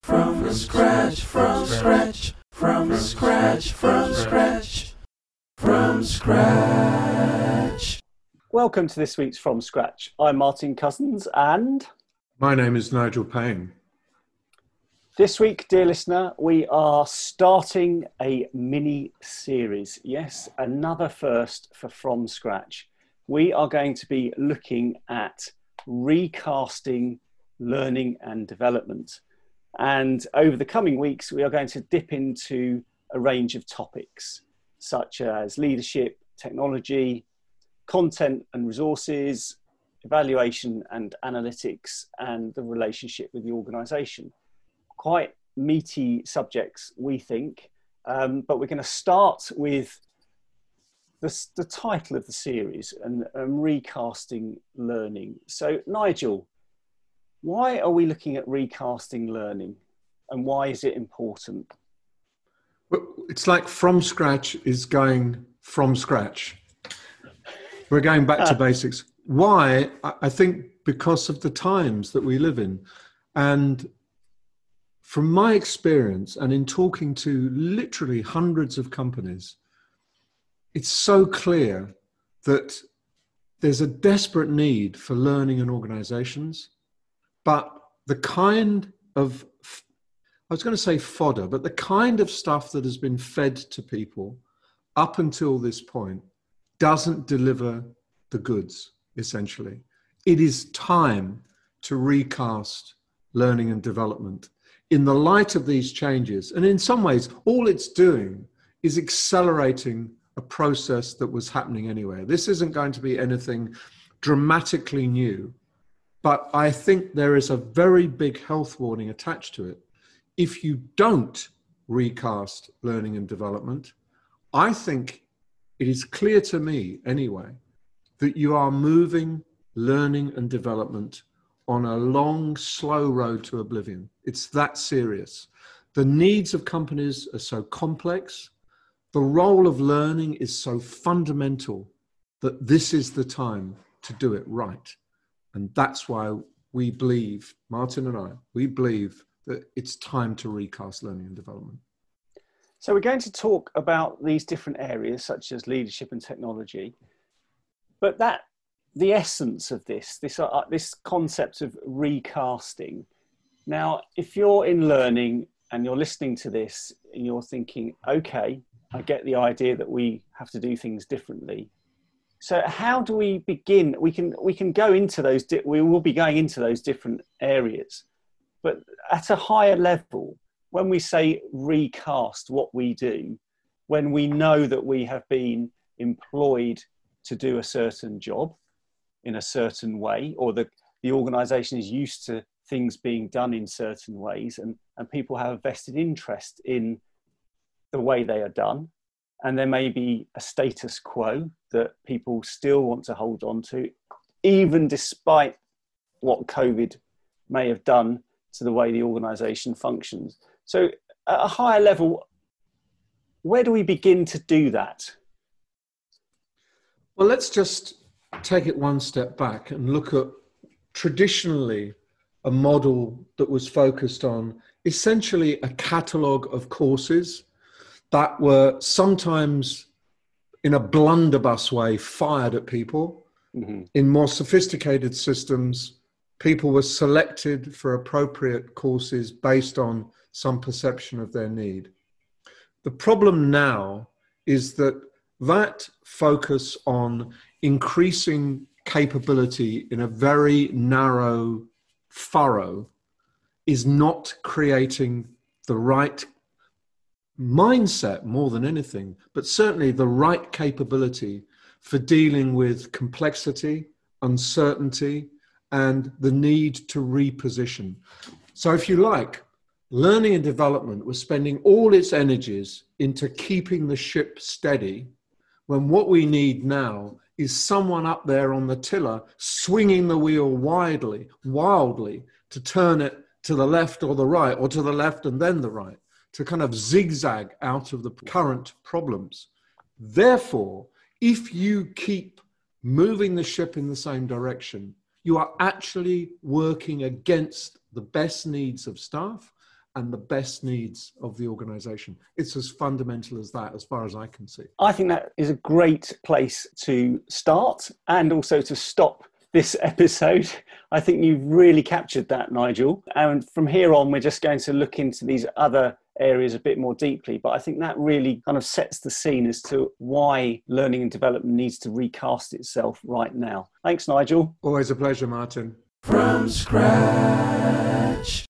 From scratch, from scratch, from scratch, from scratch, from scratch. Welcome to this week's From Scratch. I'm Martin Cousins and... My name is Nigel Payne. This week, dear listener, we are starting a mini-series. Yes, another first for From Scratch. We are going to be looking at recasting learning and development. And over the coming weeks, we are going to dip into a range of topics, such as leadership, technology, content and resources, evaluation and analytics, and the relationship with the organisation. Quite meaty subjects, we think, but we're going to start with the title of the series, and recasting learning. So, Nigel, why are we looking at recasting learning, and why is it important? Well, it's like From Scratch is going from scratch. We're going back to basics. Why? I think because of the times that we live in. And from my experience, and in talking to literally hundreds of companies, it's so clear that there's a desperate need for learning in organizations. But the kind of, I was going to say fodder, but the kind of stuff that has been fed to people up until this point doesn't deliver the goods, essentially. It is time to recast learning and development in the light of these changes. And in some ways, all it's doing is accelerating a process that was happening anyway. This isn't going to be anything dramatically new. But I think there is a very big health warning attached to it. If you don't recast learning and development, I think it is clear to me anyway, that you are moving learning and development on a long, slow road to oblivion. It's that serious. The needs of companies are so complex. The role of learning is so fundamental that this is the time to do it right. And that's why we believe, Martin and I, we believe that it's time to recast learning and development. So we're going to talk about these different areas, such as leadership and technology. But the essence of this concept of recasting. Now, if you're in learning and you're listening to this and you're thinking, okay, I get the idea that we have to do things differently. So how do we begin? We can go into those, we will be going into those different areas, but at a higher level, when we say recast what we do, when we know that we have been employed to do a certain job in a certain way, or the organisation is used to things being done in certain ways, and people have a vested interest in the way they are done. And there may be a status quo that people still want to hold on to, even despite what COVID may have done to the way the organisation functions. So at a higher level, where do we begin to do that? Well, let's just take it one step back and look at traditionally a model that was focused on essentially a catalogue of courses that were sometimes in a blunderbuss way fired at people. Mm-hmm. In more sophisticated systems, people were selected for appropriate courses based on some perception of their need. The problem now is that focus on increasing capability in a very narrow furrow is not creating the right mindset more than anything, but certainly the right capability for dealing with complexity, uncertainty, and the need to reposition. So if you like, learning and development was spending all its energies into keeping the ship steady, when what we need now is someone up there on the tiller swinging the wheel wildly to turn it to the left or the right, or to the left and then the right, to kind of zigzag out of the current problems. Therefore, if you keep moving the ship in the same direction, you are actually working against the best needs of staff and the best needs of the organization. It's as fundamental as that, as far as I can see. I think that is a great place to start and also to stop this episode. I think you've really captured that, Nigel. And from here on, we're just going to look into these other areas a bit more deeply. But I think that really kind of sets the scene as to why learning and development needs to recast itself right now. Thanks, Nigel. Always a pleasure, Martin. From scratch.